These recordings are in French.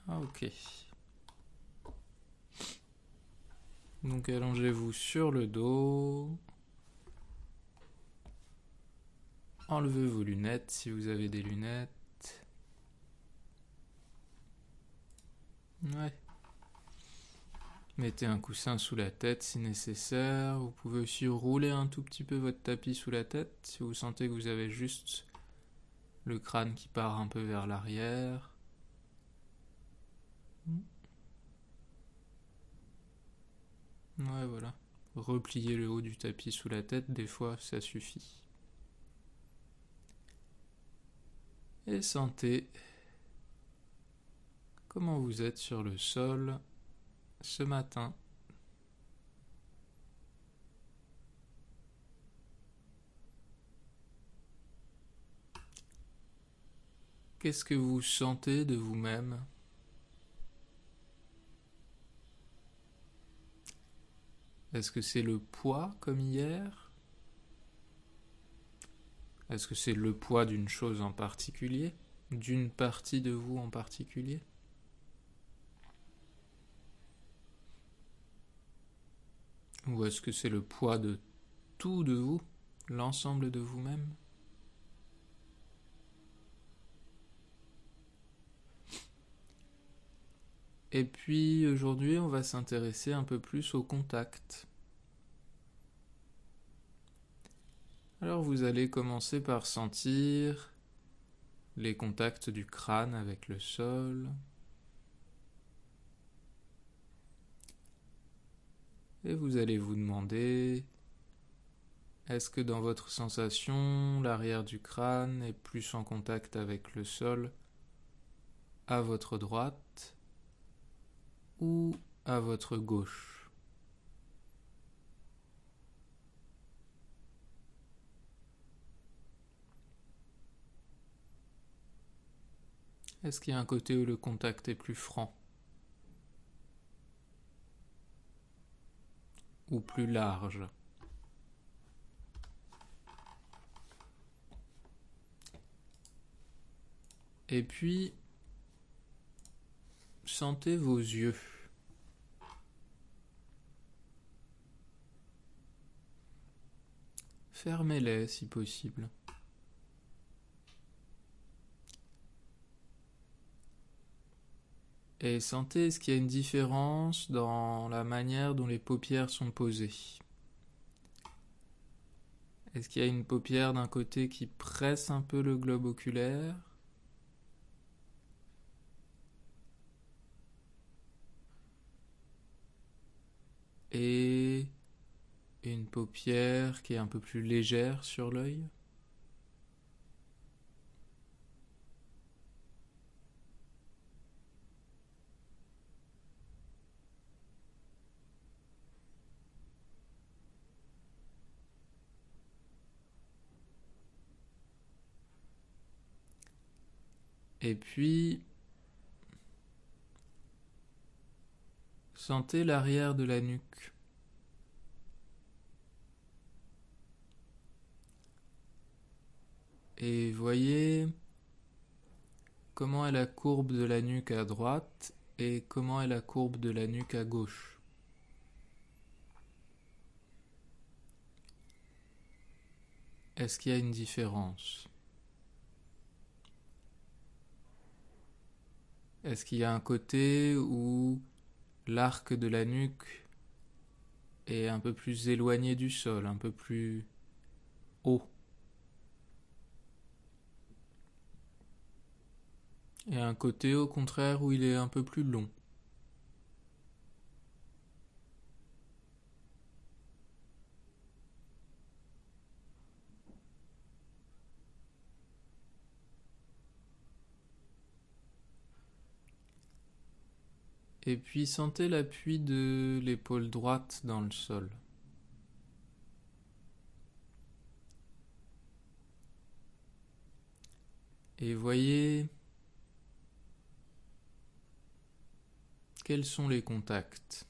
Ah, ok. Donc allongez-vous sur le dos. Enlevez vos lunettes si vous avez des lunettes. Ouais. Mettez un coussin sous la tête si nécessaire. Vous pouvez aussi rouler un tout petit peu votre tapis sous la tête si vous sentez que vous avez juste le crâne qui part un peu vers l'arrière. Ouais, voilà. Repliez le haut du tapis sous la tête, des fois ça suffit. Et sentez comment vous êtes sur le sol ce matin. Qu'est-ce que vous sentez de vous-même? Est-ce que c'est le poids comme hier? Est-ce que c'est le poids d'une chose en particulier? D'une partie de vous en particulier? Ou est-ce que c'est le poids de tout de vous? L'ensemble de vous-même? Et puis aujourd'hui, on va s'intéresser un peu plus au contact. Alors vous allez commencer par sentir les contacts du crâne avec le sol. Et vous allez vous demander, est-ce que dans votre sensation, l'arrière du crâne est plus en contact avec le sol à votre droite ou à votre gauche? Est-ce qu'il y a un côté où le contact est plus franc ou plus large? Et puis, sentez vos yeux. Fermez-les si possible. Et sentez, est-ce qu'il y a une différence dans la manière dont les paupières sont posées? Est-ce qu'il y a une paupière d'un côté qui presse un peu le globe oculaire? Et une paupière qui est un peu plus légère sur l'œil? Et puis, sentez l'arrière de la nuque. Et voyez comment est la courbe de la nuque à droite et comment est la courbe de la nuque à gauche. Est-ce qu'il y a une différence? Est-ce qu'il y a un côté où l'arc de la nuque est un peu plus éloigné du sol, un peu plus haut? Et un côté au contraire où il est un peu plus long? Et puis sentez l'appui de l'épaule droite dans le sol. Et voyez quels sont les contacts.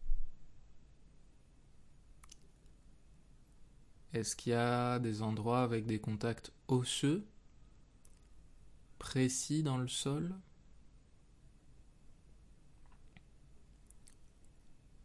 Est-ce qu'il y a des endroits avec des contacts osseux, précis dans le sol?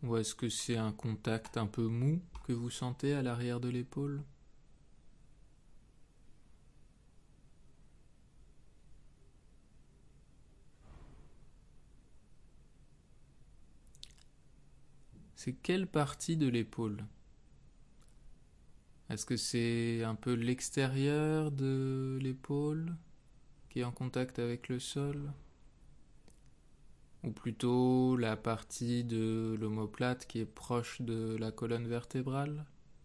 Ou est-ce que c'est un contact un peu mou que vous sentez à l'arrière de l'épaule? C'est quelle partie de l'épaule? Est-ce que c'est un peu l'extérieur de l'épaule qui est en contact avec le sol? Ou plutôt la partie de l'omoplate qui est proche de la colonne vertébrale?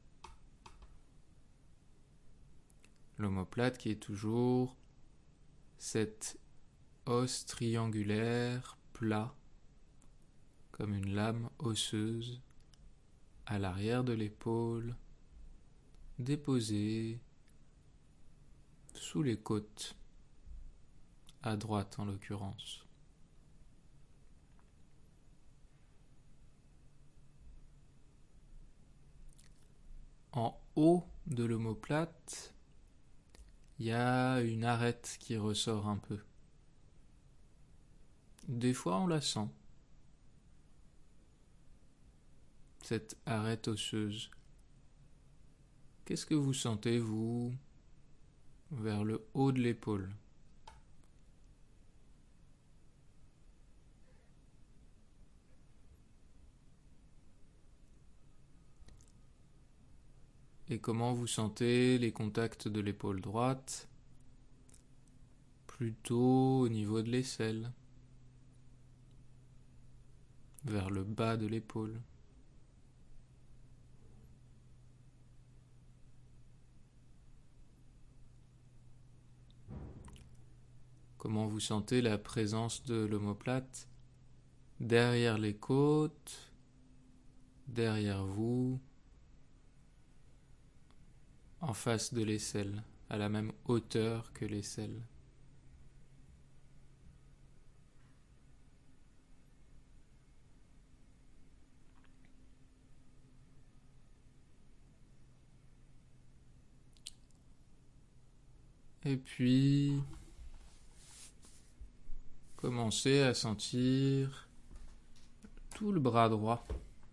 L'omoplate qui est toujours cet os triangulaire plat, comme une lame osseuse, à l'arrière de l'épaule, déposé sous les côtes, à droite en l'occurrence. En haut de l'omoplate, il y a une arête qui ressort un peu. Des fois on la sent, cette arête osseuse. Qu'est-ce que vous sentez, vous, vers le haut de l'épaule? Et comment vous sentez les contacts de l'épaule droite? Plutôt au niveau de l'aisselle, vers le bas de l'épaule. Comment vous sentez la présence de l'omoplate derrière les côtes, derrière vous, en face de l'aisselle, à la même hauteur que l'aisselle. Et puis, commencez à sentir tout le bras droit.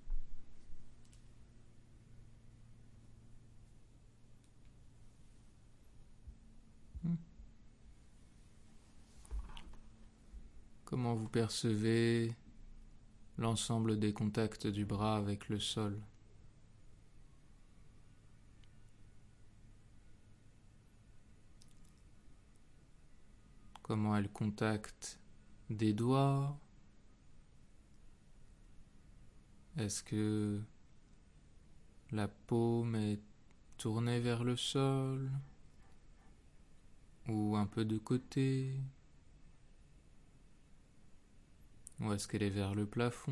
Comment vous percevez l'ensemble des contacts du bras avec le sol? Comment elle contacte des doigts? Est-ce que la paume est tournée vers le sol ou un peu de côté? Ou est-ce qu'elle est vers le plafond?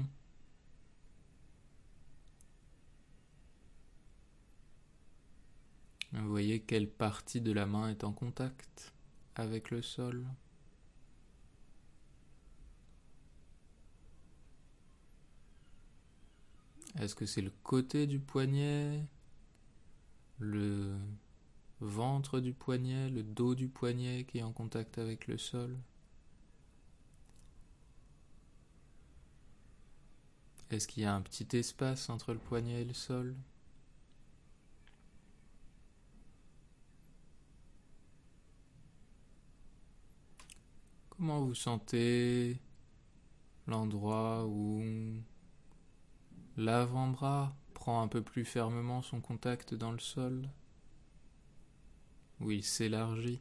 Vous voyez quelle partie de la main est en contact avec le sol? Est-ce que c'est le côté du poignet, le ventre du poignet, le dos du poignet qui est en contact avec le sol? Est-ce qu'il y a un petit espace entre le poignet et le sol? Comment vous sentez l'endroit où l'avant-bras prend un peu plus fermement son contact dans le sol, où il s'élargit?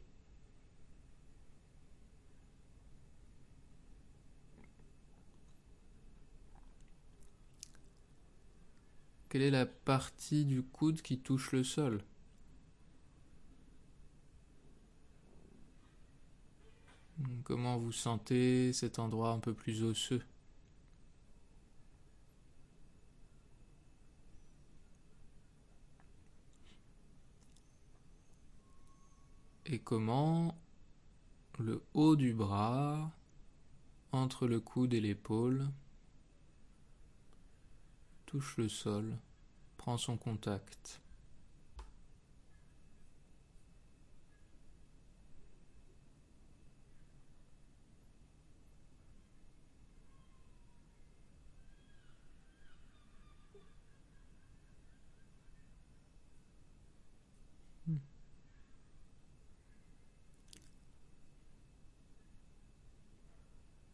Quelle est la partie du coude qui touche le sol? Comment vous sentez cet endroit un peu plus osseux? Et comment le haut du bras, entre le coude et l'épaule, touche le sol, prend son contact?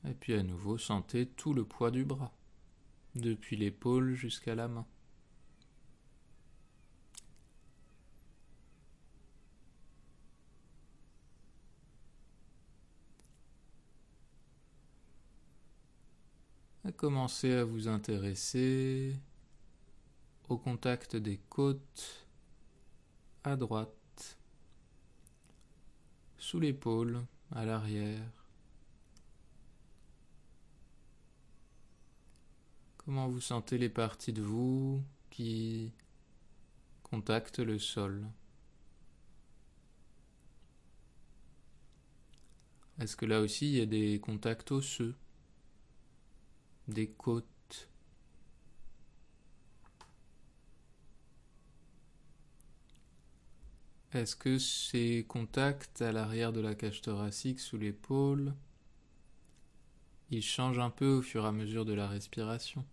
Et puis à nouveau, sentez tout le poids du bras, depuis l'épaule jusqu'à la main. Et commencez à vous intéresser au contact des côtes à droite, sous l'épaule, à l'arrière. Comment vous sentez les parties de vous qui contactent le sol? Est-ce que là aussi il y a des contacts osseux, des côtes? Est-ce que ces contacts à l'arrière de la cage thoracique, sous l'épaule, ils changent un peu au fur et à mesure de la respiration?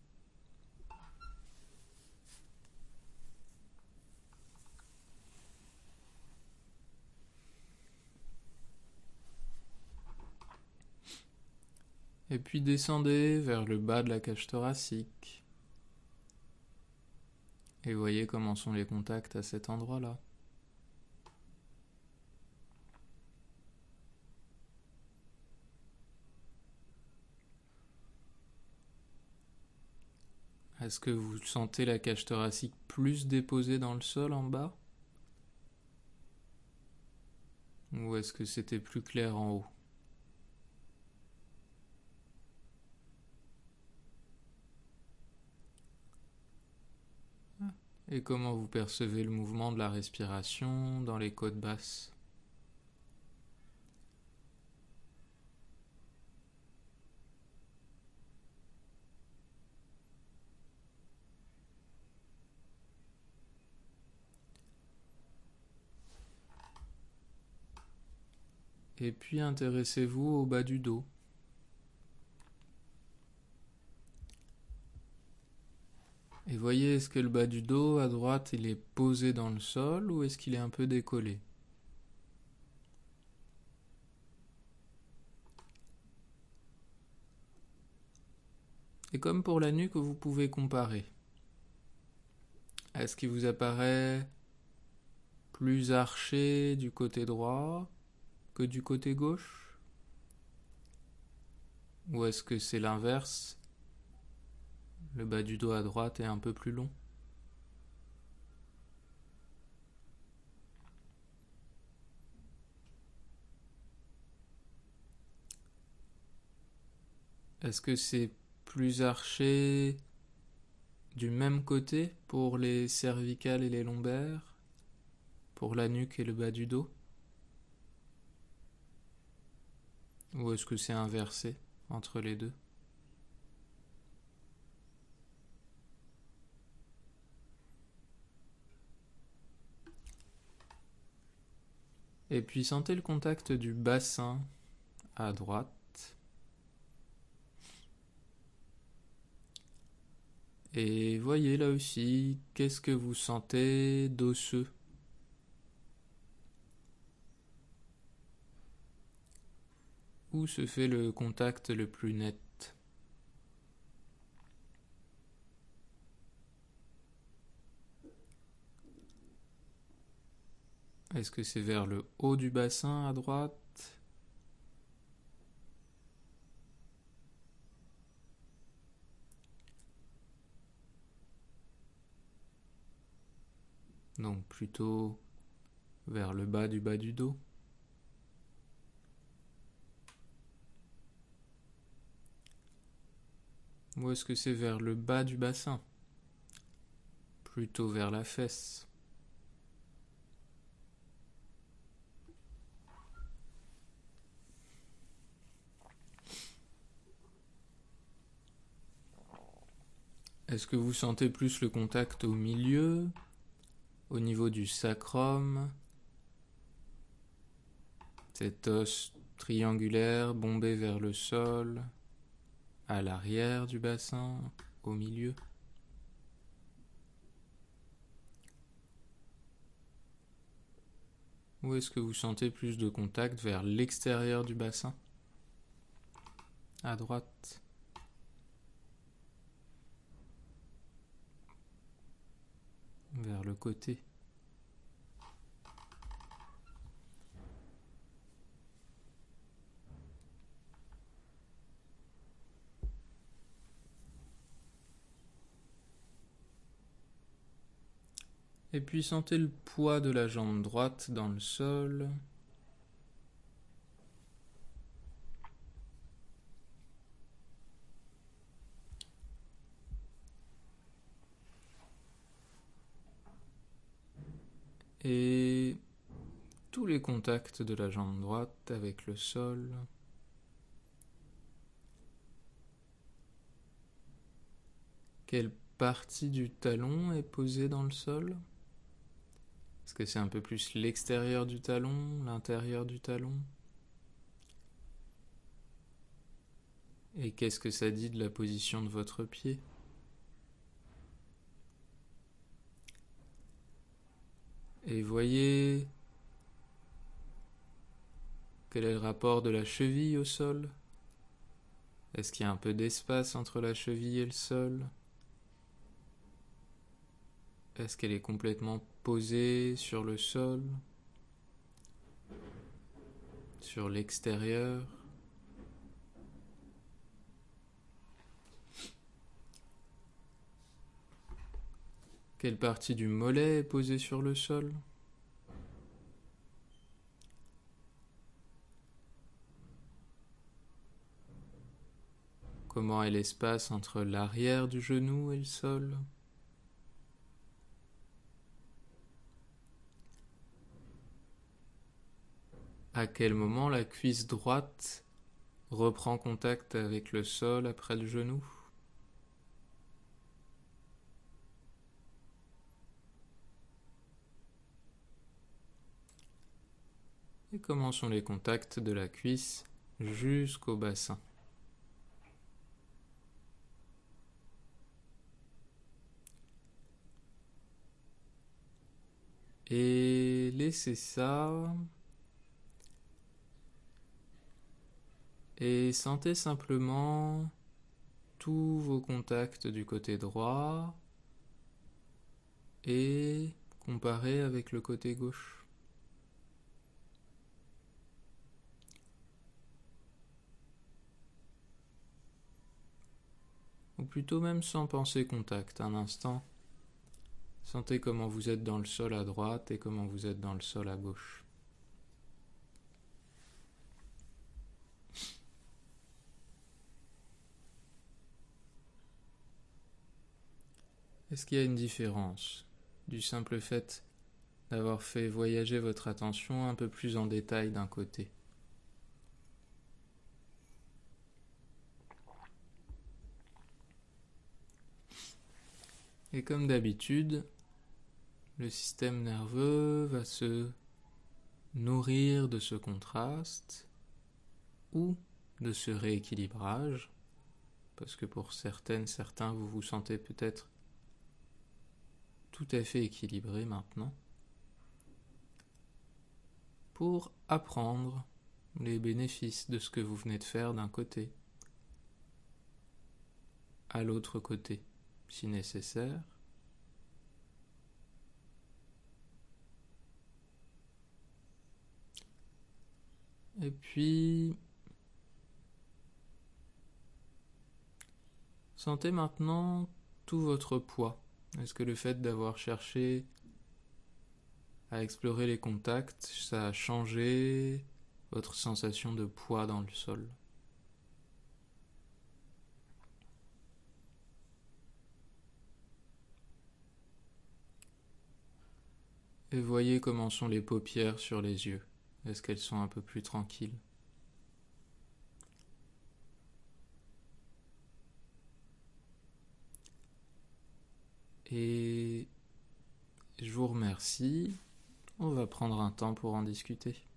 Et puis descendez vers le bas de la cage thoracique. Et voyez comment sont les contacts à cet endroit-là. Est-ce que vous sentez la cage thoracique plus déposée dans le sol en bas? Ou est-ce que c'était plus clair en haut? Et comment vous percevez le mouvement de la respiration dans les côtes basses? Et puis intéressez-vous au bas du dos. Et voyez, est-ce que le bas du dos à droite il est posé dans le sol ou est-ce qu'il est un peu décollé? Et comme pour la nuque, vous pouvez comparer. Est-ce qu'il vous apparaît plus arché du côté droit que du côté gauche? Ou est-ce que c'est l'inverse? Le bas du dos à droite est un peu plus long. Est-ce que c'est plus arché du même côté pour les cervicales et les lombaires, pour la nuque et le bas du dos? Ou est-ce que c'est inversé entre les deux? Et puis sentez le contact du bassin à droite. Et voyez là aussi, qu'est-ce que vous sentez d'osseux? Où se fait le contact le plus net? Est-ce que c'est vers le haut du bassin à droite? Donc plutôt vers le bas du dos. Ou est-ce que c'est vers le bas du bassin? Plutôt vers la fesse. Est-ce que vous sentez plus le contact au milieu, au niveau du sacrum, cet os triangulaire bombé vers le sol, à l'arrière du bassin, au milieu? Ou est-ce que vous sentez plus de contact vers l'extérieur du bassin? à droite. Vers le côté. Et puis sentez le poids de la jambe droite dans le sol. Et tous les contacts de la jambe droite avec le sol. Quelle partie du talon est posée dans le sol ? Est-ce que c'est un peu plus l'extérieur du talon, l'intérieur du talon ? Et qu'est-ce que ça dit de la position de votre pied ? Et voyez quel est le rapport de la cheville au sol ? Est-ce qu'il y a un peu d'espace entre la cheville et le sol ? Est-ce qu'elle est complètement posée sur le sol ? Sur l'extérieur ? Quelle partie du mollet est posée sur le sol ? Comment est l'espace entre l'arrière du genou et le sol ? À quel moment la cuisse droite reprend contact avec le sol après le genou ? Et comment sont les contacts de la cuisse jusqu'au bassin ? Et laissez ça. Et sentez simplement tous vos contacts du côté droit et comparez avec le côté gauche. Ou plutôt même sans penser contact, un instant. Sentez comment vous êtes dans le sol à droite et comment vous êtes dans le sol à gauche. Est-ce qu'il y a une différence du simple fait d'avoir fait voyager votre attention un peu plus en détail d'un côté ? Et comme d'habitude, le système nerveux va se nourrir de ce contraste ou de ce rééquilibrage, parce que pour certaines, certains, vous vous sentez peut-être tout à fait équilibré maintenant, pour apprendre les bénéfices de ce que vous venez de faire d'un côté à l'autre côté, si nécessaire. Et puis, sentez maintenant tout votre poids. Est-ce que le fait d'avoir cherché à explorer les contacts, ça a changé votre sensation de poids dans le sol ? Et voyez comment sont les paupières sur les yeux. Est-ce qu'elles sont un peu plus tranquilles ? Et je vous remercie. On va prendre un temps pour en discuter.